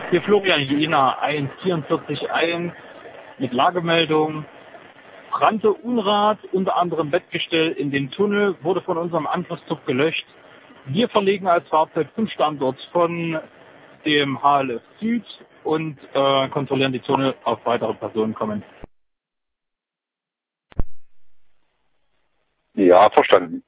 Hier Florian Jena 144.1 mit Lagemeldung. Brannte Unrat, unter anderem Bettgestell in den Tunnel, wurde von unserem Angriffszug gelöscht. Wir verlegen als Fahrzeug zum Standort von dem HLF Süd und kontrollieren die Tunnel, auf weitere Personen kommen. Ja, verstanden.